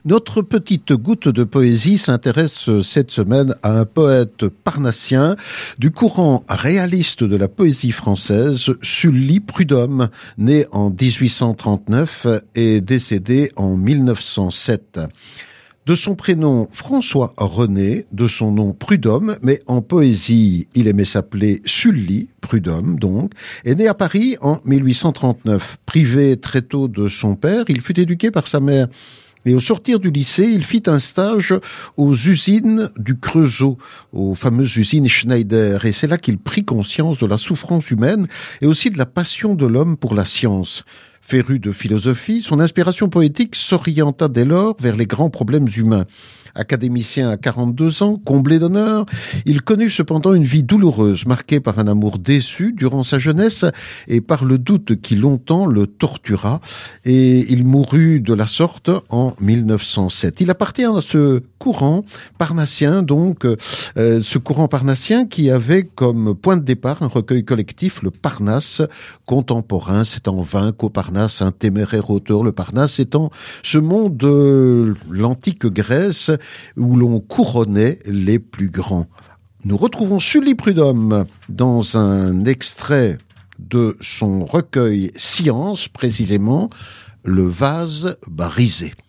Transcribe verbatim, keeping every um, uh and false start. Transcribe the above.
Notre petite goutte de poésie s'intéresse cette semaine à un poète parnassien du courant réaliste de la poésie française, Sully Prudhomme, né en dix-huit cent trente-neuf et décédé en mille neuf cent sept. De son prénom François René, de son nom Prudhomme, mais en poésie, il aimait s'appeler Sully Prudhomme, donc, est né à Paris en mille huit cent trente-neuf. Privé très tôt de son père, il fut éduqué par sa mère. Et au sortir du lycée, il fit un stage aux usines du Creusot, aux fameuses usines Schneider. Et c'est là qu'il prit conscience de la souffrance humaine et aussi de la passion de l'homme pour la science. Féru de philosophie, son inspiration poétique s'orienta dès lors vers les grands problèmes humains. Académicien à quarante-deux ans, comblé d'honneur, il connut cependant une vie douloureuse, marquée par un amour déçu durant sa jeunesse et par le doute qui longtemps le tortura, et il mourut de la sorte en mille neuf cent sept. Il appartient à ce courant parnassien, donc, euh, ce courant parnassien qui avait comme point de départ un recueil collectif, le Parnasse contemporain. C'est en vain qu'au Parnasse, un téméraire auteur, le Parnasse étant ce monde de l'antique Grèce où l'on couronnait les plus grands. Nous retrouvons Sully Prudhomme dans un extrait de son recueil Science, précisément, Le vase brisé.